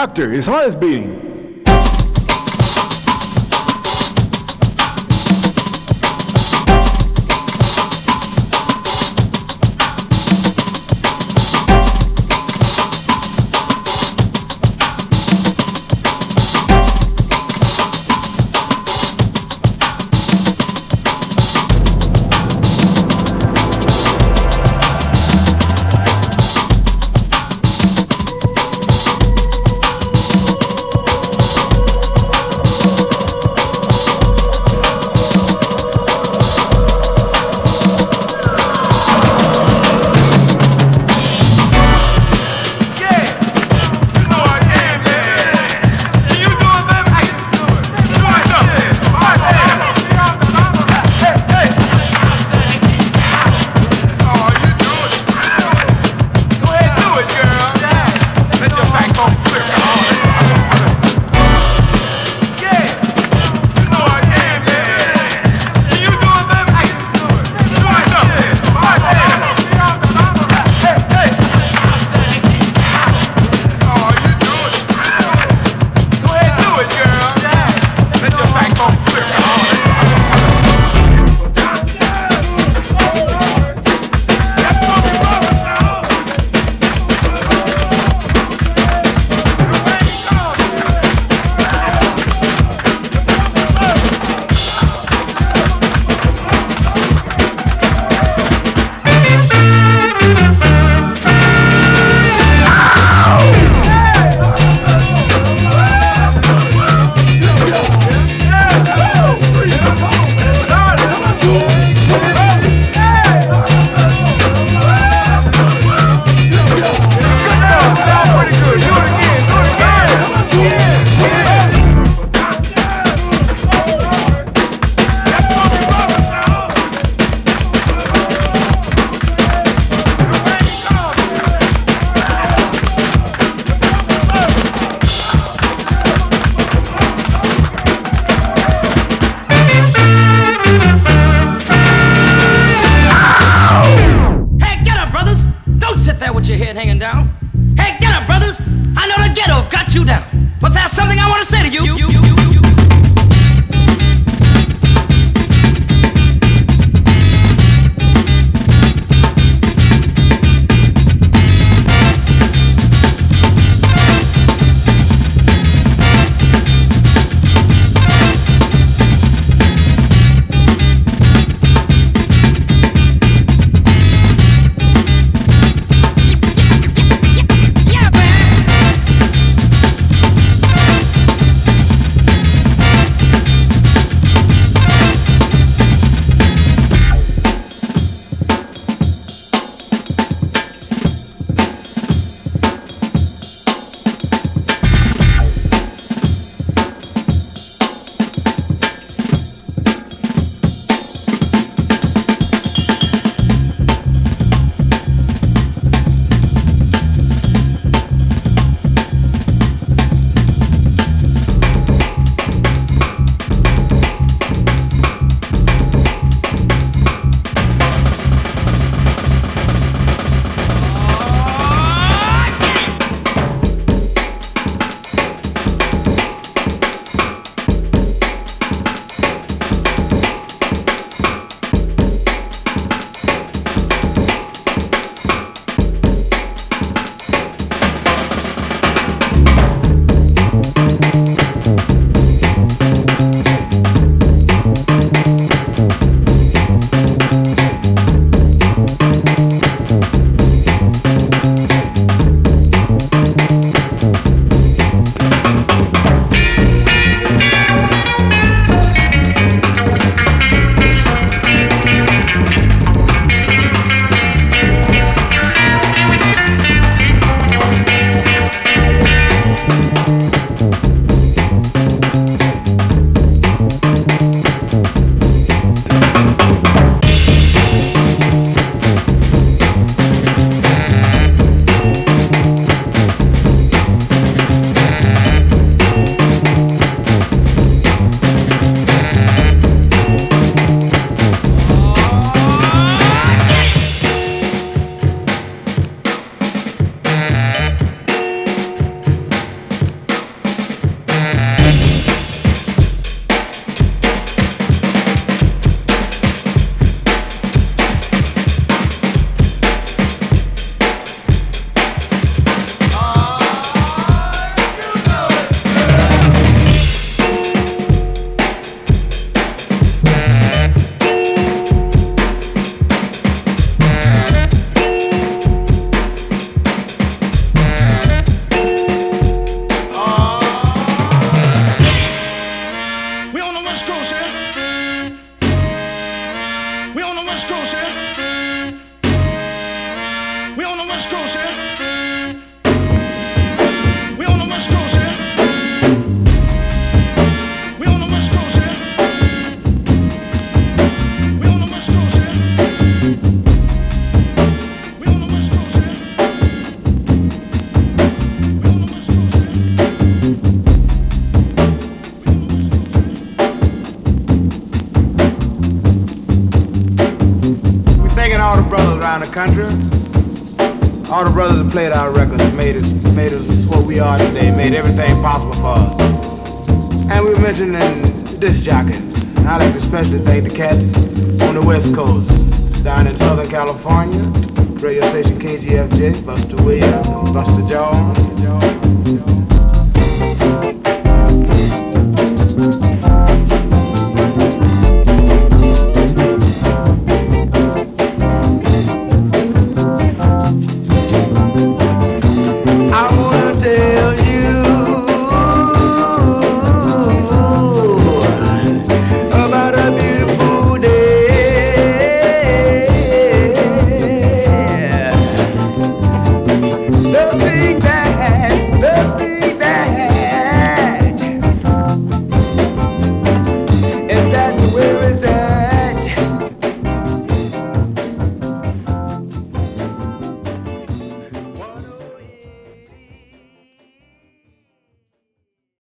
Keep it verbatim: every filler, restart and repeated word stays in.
Doctor, his heart is beating. West Coast here. We on the West Coast here. We on the West Coast here. We on the West Coast here. We on the West Coast here. We on the West Coast here. We on the West Coast here. We on the West Coast here. We thanking all the brothers around the country. All the brothers that played our records made us, made us what we are today, made everything possible for us. And we mentioned in disc jockeys. I like to especially thank the cats on the West Coast, down in Southern California, radio station K G F J, Buster Williams, Buster Jones.